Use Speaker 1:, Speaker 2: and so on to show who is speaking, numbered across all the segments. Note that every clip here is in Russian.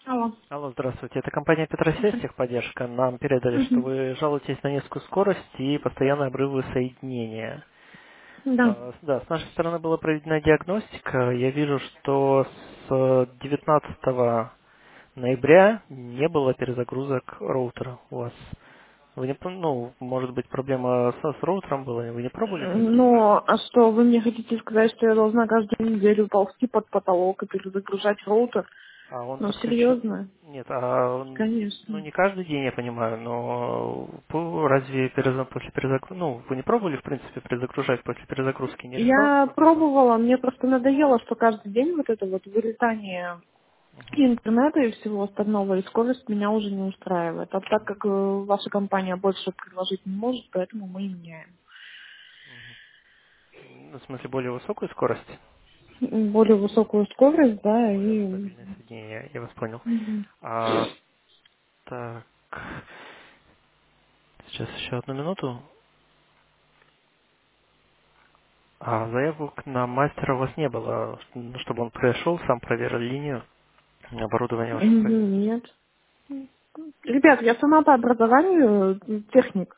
Speaker 1: Алло.
Speaker 2: Алло, здравствуйте. Это компания Петросвязь, техподдержка. Нам передали, что
Speaker 1: Мгм.
Speaker 2: вы жалуетесь на низкую скорость и постоянные обрывы соединения.
Speaker 1: Да.
Speaker 2: Да, с нашей стороны была проведена диагностика. Я вижу, что с 19 ноября не было перезагрузок роутера у вас. Вы не, может быть, проблема с роутером была, вы не пробовали перезагружать?
Speaker 1: Ну, а что, вы мне хотите сказать, что я должна каждую неделю ползти под потолок и перезагружать роутер?
Speaker 2: А он
Speaker 1: Ну,
Speaker 2: подключен?
Speaker 1: серьезно?
Speaker 2: Нет, ну
Speaker 1: Конечно.
Speaker 2: не каждый день, я понимаю, но разве после перезагрузки, вы не пробовали, в принципе, перезагружать после перезагрузки? Не решалась
Speaker 1: Я
Speaker 2: проблема?
Speaker 1: пробовала, мне просто надоело, что каждый день вот это вот вылетание
Speaker 2: Мгм.
Speaker 1: интернета и всего остального, и скорость меня уже не устраивает. А так как ваша компания больше предложить не может, поэтому мы и меняем.
Speaker 2: Ну, в смысле, более высокую скорость?
Speaker 1: Более высокую скорость, да,
Speaker 2: Более
Speaker 1: и...
Speaker 2: стабильное соединение, я вас понял.
Speaker 1: Мгм.
Speaker 2: А, так, сейчас еще одну минуту. А заявок на мастера у вас не было, чтобы он пришел, сам проверил линию, оборудование ваше проверил?
Speaker 1: Нет. Ребят, я сама по образованию техник.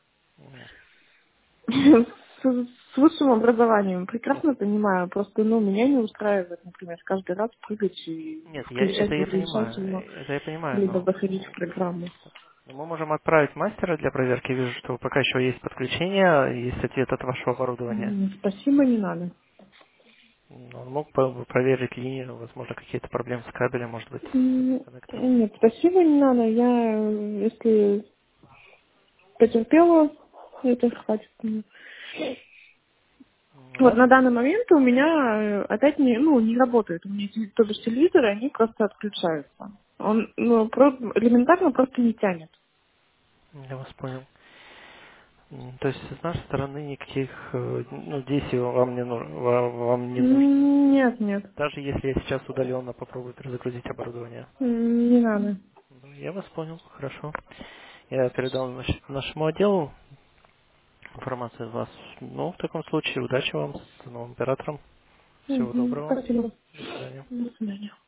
Speaker 1: С высшим образованием. Прекрасно понимаю. Просто, меня не устраивает, например, каждый раз прыгать и
Speaker 2: Нет, это
Speaker 1: включать
Speaker 2: я
Speaker 1: выключать
Speaker 2: понимаю,
Speaker 1: его, либо
Speaker 2: но
Speaker 1: заходить в программу.
Speaker 2: мы можем отправить мастера для проверки. Вижу, что пока еще есть подключение, есть ответ от вашего оборудования.
Speaker 1: Спасибо, не надо.
Speaker 2: Он мог бы проверить линию, возможно, какие-то проблемы с кабелем, может быть, с интерконнектором.
Speaker 1: Нет, спасибо, не надо. Я, если потерпела, это хватит мне. Вот на
Speaker 2: Ладно?
Speaker 1: данный момент у меня опять не работает. У меня то бишь телевизоры, они просто отключаются. Он элементарно просто не тянет.
Speaker 2: Я вас понял. То есть с нашей стороны никаких действий вам не нужно.
Speaker 1: Нет, нет,
Speaker 2: Даже если я сейчас удаленно попробую перезагрузить оборудование.
Speaker 1: не надо.
Speaker 2: Я вас понял, хорошо. Я передал нашему отделу информацию от вас. Ну, в таком случае, удачи вам с новым оператором. Всего доброго.
Speaker 1: Спасибо.
Speaker 2: До свидания.
Speaker 1: До свидания.